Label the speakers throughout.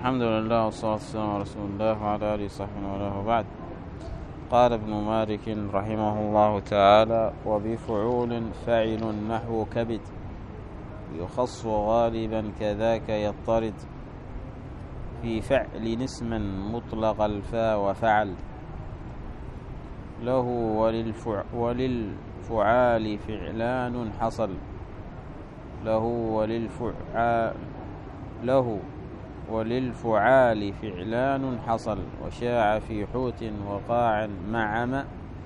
Speaker 1: الحمد لله والصلاة والسلام على رسول الله وعلى آله وصحبه وله وبعد. قال ابن مالك رحمه الله تعالى: وبفعول فعل نحو كبد يخص غالبا كذاك يضطرد في فعل اسما مطلق الفاء وفعل له وللفعال فعلان حصل له وللفعال فعلان حصل وشاع في حوت وقاع معم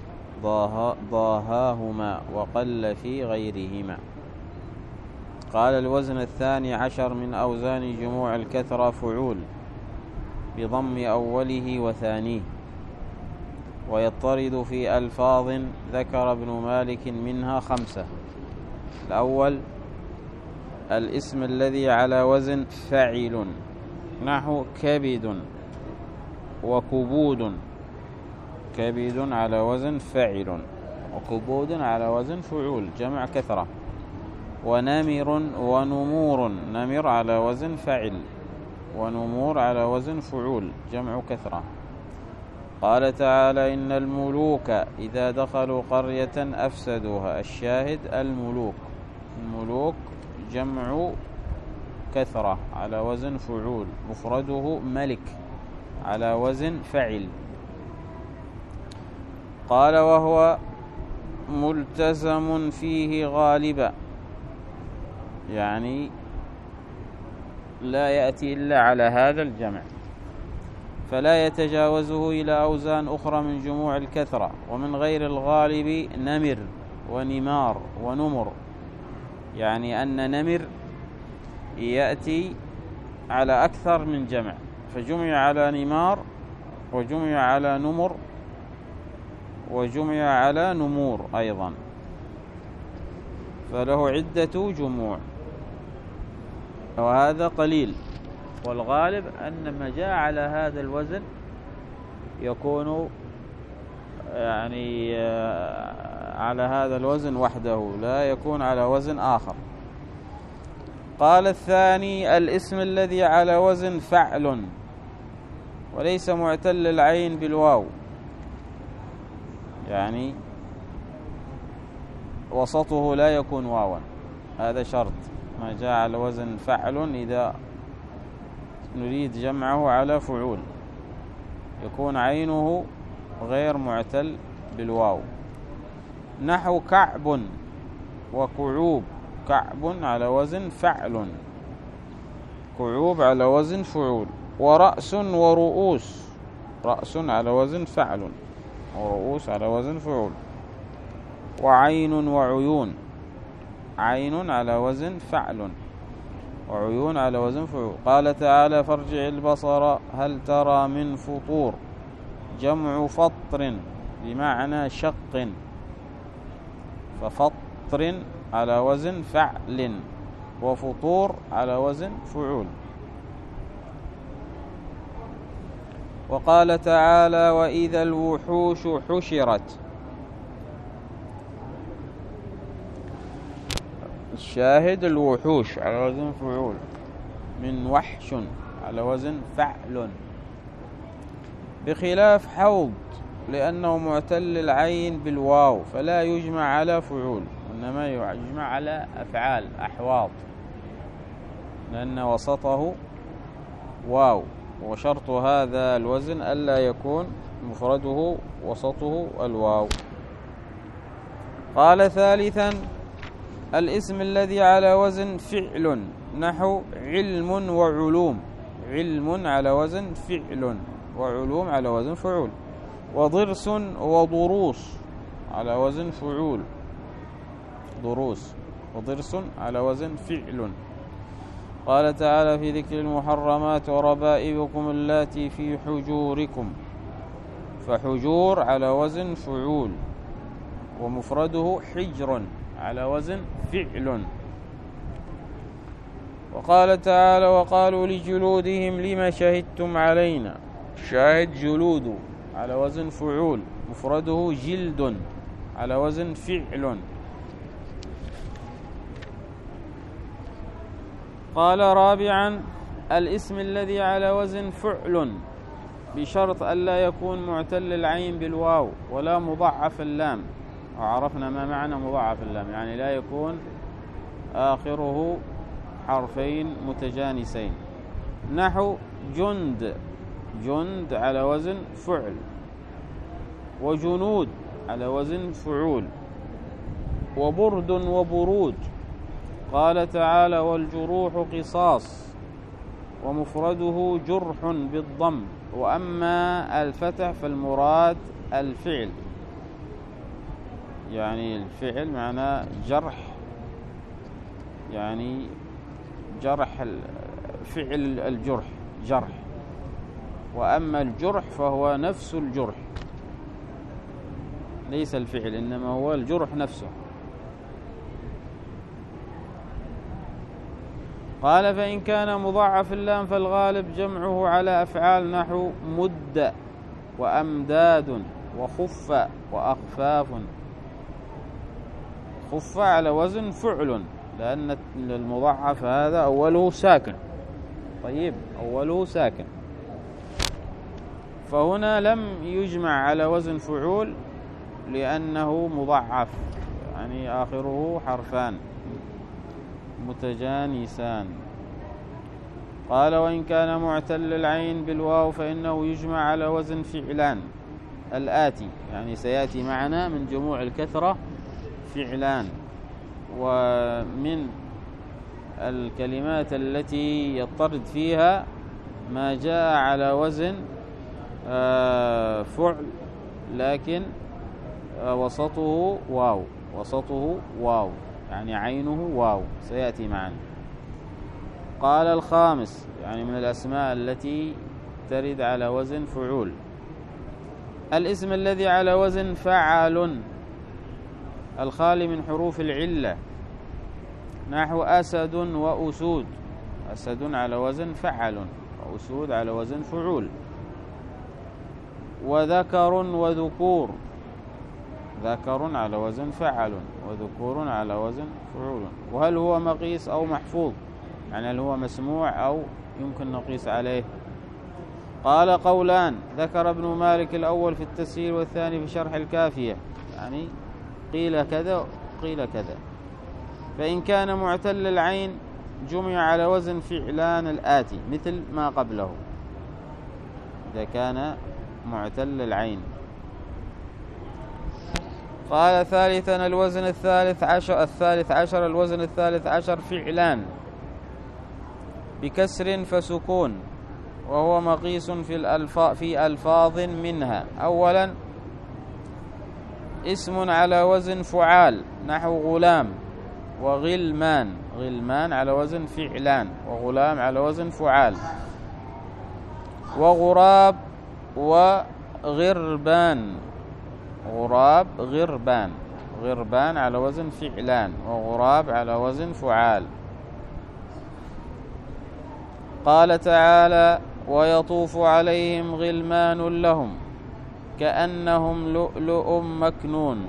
Speaker 1: ضاهاهما وقل في غيرهما. قال: الوزن 12 من أوزان جموع الكثرة فعول بضم أوله وثانيه، ويضطرد في ألفاظ ذكر ابن مالك منها 5. الأول: الاسم الذي على وزن فعل نحو كبد وكبود. كبد على وزن فعل وكبود على وزن فعول جمع كثرة. ونمر ونمور، نمر على وزن فعل ونمور على وزن فعول جمع كثرة. قال تعالى: إن الملوك إذا دخلوا قرية أفسدوها. الشاهد الملوك، الملوك جمع كثرة على وزن فعول، مفرده ملك على وزن فعل. قال: وهو ملتزم فيه غالبا، يعني لا يأتي إلا على هذا الجمع، فلا يتجاوزه إلى أوزان أخرى من جموع الكثرة. ومن غير الغالب نمر ونمار ونمر، يعني أن نمر يأتي على أكثر من جمع، فجمع على نمار وجمع على نمر وجمع على نمور أيضا، فله عدة جموع، وهذا قليل. والغالب أن ما جاء على هذا الوزن يكون يعني على هذا الوزن وحده، لا يكون على وزن آخر. قال: الثاني: الاسم الذي على وزن فعل وليس معتل العين بالواو، يعني وسطه لا يكون واوا، هذا شرط. ما جاء على وزن فعل إذا نريد جمعه على فعول يكون عينه غير معتل بالواو، نحو كعب وكعوب. كعب على وزن فعل، كعوب على وزن فعول. ورأس ورؤوس، رأس على وزن فعل ورؤوس على وزن فعول. وعين وعيون، عين على وزن فعل وعيون على وزن فعول. قال تعالى: فارجع البصر هل ترى من فطور. جمع فطر بمعنى شق، ففطر على وزن فعل وفطور على وزن فعول. وقال تعالى: وإذا الوحوش حشرت. الشاهد الوحوش على وزن فعول، من وحش على وزن فعل، بخلاف حوض لأنه معتل العين بالواو فلا يجمع على فعول، إنما يجمع على أفعال أحواض، لأن وسطه واو، وشرط هذا الوزن ألا يكون مفرده وسطه الواو. قال: ثالثا: الاسم الذي على وزن فعل نحو علم وعلوم. علم على وزن فعل وعلوم على وزن فعول. وضرس وضروس على وزن فعول، ضروس وضرس على وزن فعل. قال تعالى في ذكر المحرمات: وربائبكم اللاتي في حجوركم. فحجور على وزن فعول ومفرده حجر على وزن فعل. وقال تعالى: وقالوا لجلودهم لما شهدتم علينا. شاهد جلود على وزن فعول مفرده جلد على وزن فعل. قال: رابعا: الاسم الذي على وزن فعل بشرط ألا يكون معتل العين بالواو ولا مضعف اللام. وعرفنا ما معنى مضعف اللام، يعني لا يكون آخره حرفين متجانسين. نحو جند، جند على وزن فعل، وجنود على وزن فعول، وبرد وبرود. قال تعالى والجروح قصاص، ومفرده جرح بالضم، وأما الفتح فالمراد الفعل، يعني الفعل معناه جرح، يعني جرح فعل الجرح جرح، وأما الجرح فهو نفس الجرح، ليس الفعل إنما هو الجرح نفسه. قال فإن كان مضاعف اللام فالغالب جمعه على أفعال نحو مد وأمداد وخف وأخفاف. خف على وزن فعل لأن المضاعف هذا أوله ساكن، طيب أوله ساكن، فهنا لم يجمع على وزن فعول لأنه مضاعف، يعني آخره حرفان متجانسان. قال وإن كان معتل العين بالواو فإنه يجمع على وزن فعلان الآتي، يعني سيأتي معنا من جموع الكثرة فعلان. ومن الكلمات التي يطرد فيها ما جاء على وزن فعل لكن وسطه واو، وسطه واو يعني عينه واو، سيأتي معنا. قال الخامس، يعني من الأسماء التي ترد على وزن فعول، الاسم الذي على وزن فعل الخالي من حروف العلة، نحو أسد وأسود، أسد على وزن فعل وأسود على وزن فعول. وذكر وذكور، ذكر على وزن فعل وذكور على وزن فعول. وهل هو مقيس أو محفوظ، يعني هل هو مسموع أو يمكن نقيس عليه؟ قال قولان، ذكر ابن مالك الأول في التسهيل والثاني في شرح الكافية، يعني قيل كذا قيل كذا. فإن كان معتل العين جمع على وزن فعلان الآتي مثل ما قبله، إذا كان معتل العين. قال ثالثا الوزن الثالث عشر الوزن الثالث عشر فعلان بكسر فسكون، وهو مقيس في ألفاظ منها. أولا اسم على وزن فعال نحو غلام وغلمان، غلمان على وزن فعلان وغلام على وزن فعال. وغراب وغربان، غراب غربان، غربان على وزن فعلان وغراب على وزن فعال. قال تعالى ويطوف عليهم غلمان لهم كأنهم لؤلؤ مكنون.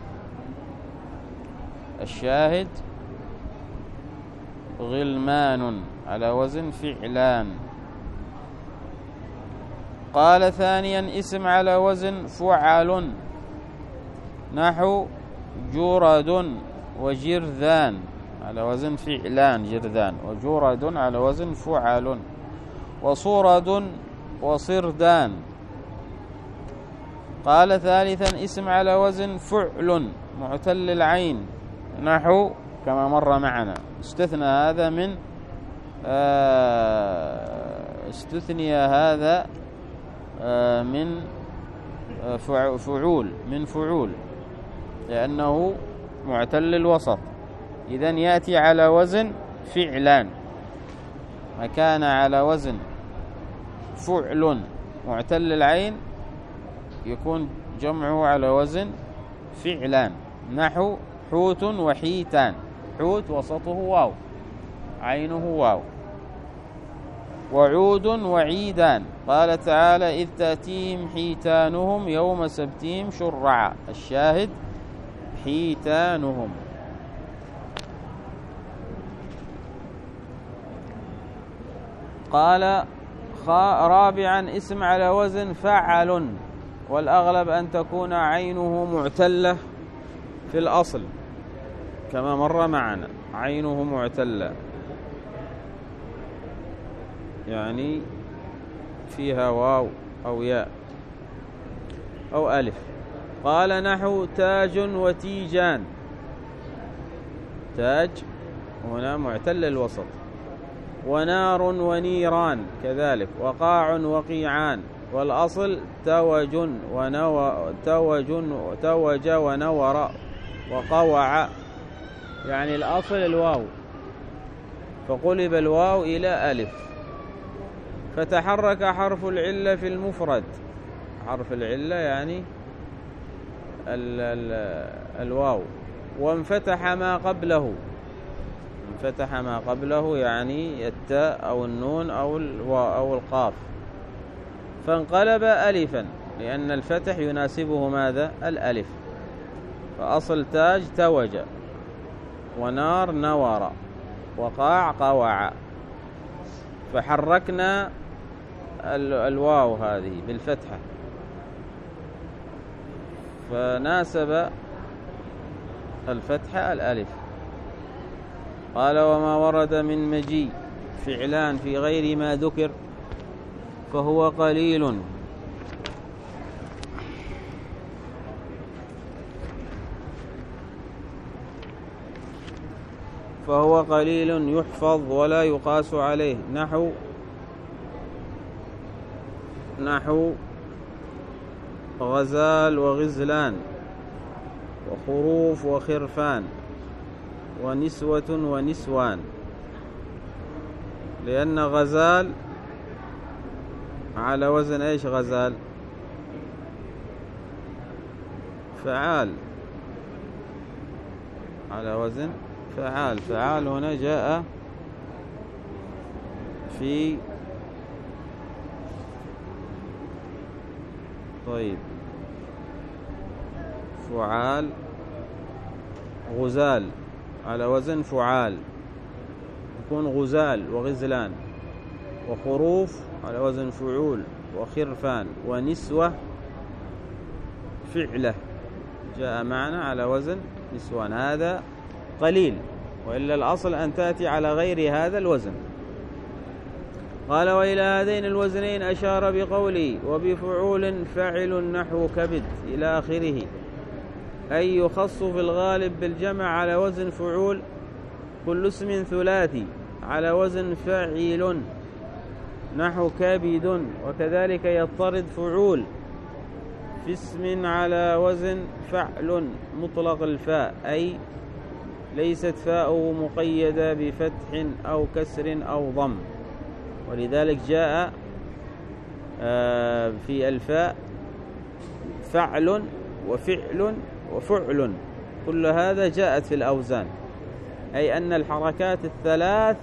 Speaker 1: الشاهد غلمان على وزن فعلان. قال ثانيا اسم على وزن فعل نحو جرد وجرذان على وزن فعلان جرذان، وجرد على وزن فعل. وصرد وصردان. قال ثالثا اسم على وزن فعل معتل العين نحو كما مر معنا، استثنى هذا من استثني هذا من فعول، من فعول لأنه معتل الوسط، إذن يأتي على وزن فعلان. ما كان على وزن فعل معتل العين يكون جمعه على وزن فعلان نحو حوت وحيتان، حوت وسطه واو عينه واو. وعود وعيدان. قال تعالى إذ تأتيهم حيتانهم يوم سبتهم شرعا، الشاهد حيتانهم. قال رابعا اسم على وزن فعل، والأغلب أن تكون عينه معتلة في الأصل كما مر معنا، عينه معتلة يعني فيها واو أو ياء أو ألف. قال نحو تاج وتيجان، تاج هنا معتل الوسط، ونار ونيران كذلك، وقاع وقيعان، والأصل توج ونور وقوع، يعني الأصل الواو فقلب الواو إلى ألف، فتحرك حرف العلة في المفرد، حرف العلة يعني الواو، وانفتح ما قبله، انفتح ما قبله يعني التاء أو النون أو القاف، فانقلب ألفا لأن الفتح يناسبه ماذا؟ الألف. فأصل تاج توج، ونار نور، وقاع قوع، فحركنا الواو هذه بالفتحة فناسب الفتحة الألف. قال وما ورد من مجيء فعلان في غير ما ذكر فهو قليل، فهو قليل يحفظ ولا يقاس عليه، نحو غزال وغزلان، وخروف وخرفان، ونسوة ونسوان، لأن غزال على وزن ايش؟ غزال فعال، على وزن فعال. فعال هنا جاء في طيب فعال، غزال على وزن فعال يكون غزال وغزلان، وخروف على وزن فعول وخرفان، ونسوة فعلة جاء معنا على وزن نسوان، هذا قليل، وإلا الأصل أن تأتي على غير هذا الوزن. قال وإلى هذين الوزنين أشار بقوله وبفعول فعل نحو كبد إلى آخره، أي يخص في الغالب بالجمع على وزن فعول كل اسم ثلاثي على وزن فعيل نحو كبد، وكذلك يضطرد فعول في اسم على وزن فعل مطلق الفاء، أي ليست فاؤه مقيدة بفتح أو كسر أو ضم، ولذلك جاء في الفاء فعل وفعل وفعل، كل هذا جاءت في الأوزان، أي أن الحركات الثلاث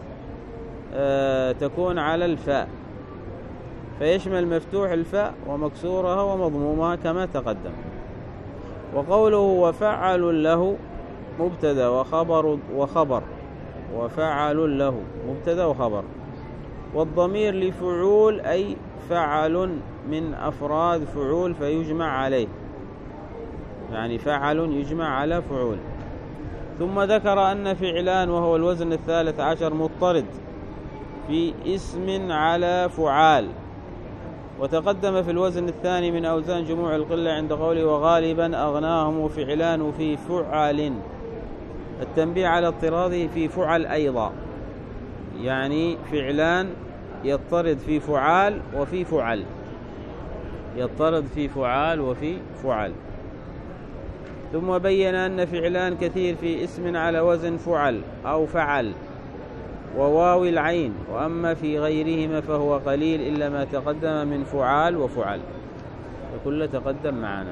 Speaker 1: تكون على الفاء، فيشمل مفتوح الفاء ومكسورها ومضمومها كما تقدم. وقوله وفعل له مبتدا وخبر، وفعل له مبتدا وخبر، والضمير لفعول أي فعل من أفراد فعول فيجمع عليه، يعني فعل يجمع على فعول. ثم ذكر أن فعلان وهو الوزن 13 مضطرد في اسم على فعال، وتقدم في الوزن الثاني من أوزان جموع القلة عند قوله وغالبا أغناهم فعلان في فعل، التنبيه على اضطراده في فعل أيضا، يعني فعلان يضطرد في فعال وفي فعل، يضطرد في فعال وفي فعل. ثم بين أن فعلان كثير في اسم على وزن فعل أو فعل وواو العين، وأما في غيرهما فهو قليل إلا ما تقدم من فعال وفعل، وكل تقدم معنا.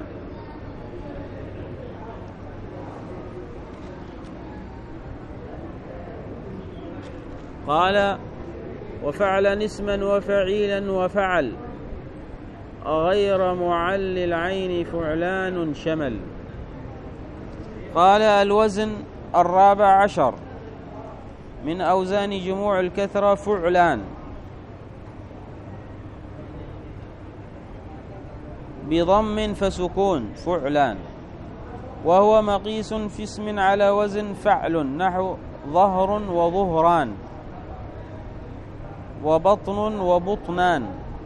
Speaker 1: قال وفعل اسما وفعيلا وفعل غير معل العين فعلان شمل. قال الوزن 14 من أوزان جموع الكثرة فعلان، بضم فسكون فعلان، وهو مقيس في اسم على وزن فعل، نحو ظهر وظهران، وبطن وبطنان.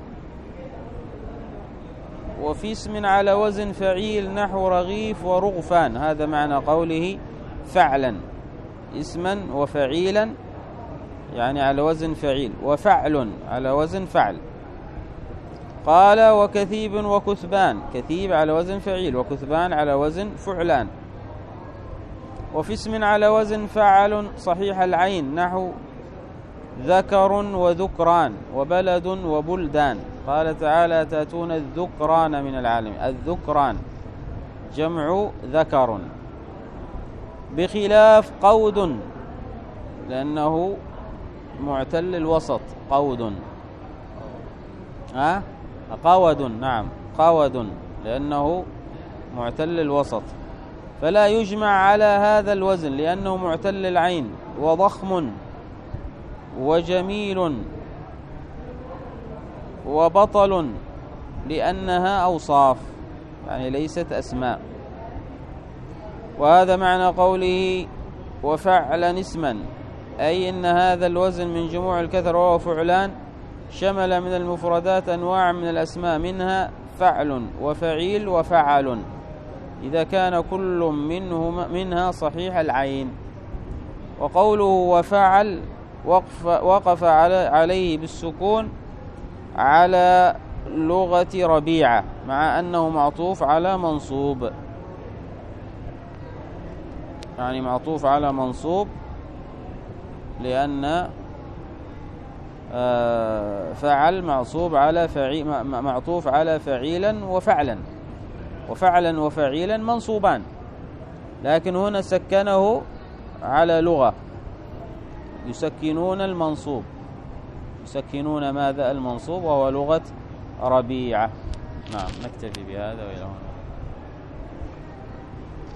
Speaker 1: وفي اسم على وزن فعيل، نحو رغيف ورغفان. هذا معنى قوله فعلا، اسما وفعيلا يعني على وزن فعيل، وفعل على وزن فعل. قال وكثيب وكثبان، كثيب على وزن فعيل، وكثبان على وزن فعلان. وفي اسم على وزن فعل صحيح العين، نحو ذكر وذكران، وبلد وبلدان. قال تعالى تأتون الذكران من العالمين، الذكران جمع ذكر. بخلاف قود لأنه معتل الوسط، قود قود، نعم قود لأنه معتل الوسط، فلا يجمع على هذا الوزن لأنه معتل العين. وضخم وجميل وبطل لأنها أوصاف يعني ليست أسماء. وهذا معنى قوله وفعلا اسما، أي إن هذا الوزن من جموع الكثر وهو فعلان شمل من المفردات أنواع من الأسماء، منها فعل وفعيل وفعل، إذا كان كل منها صحيح العين. وقوله وفعل وقف عليه بالسكون على لغة ربيعة، مع أنه معطوف على منصوب، يعني معطوف على منصوب، لأن فعل معطوف على فعيلا وفعلا، وفعلا وفعيلا منصوبان، لكن هنا سكنه على لغة، يسكنون المنصوب، يسكنون ماذا؟ المنصوب، وهو لغة ربيعة. نعم، نكتفي بهذا وإلى هنا.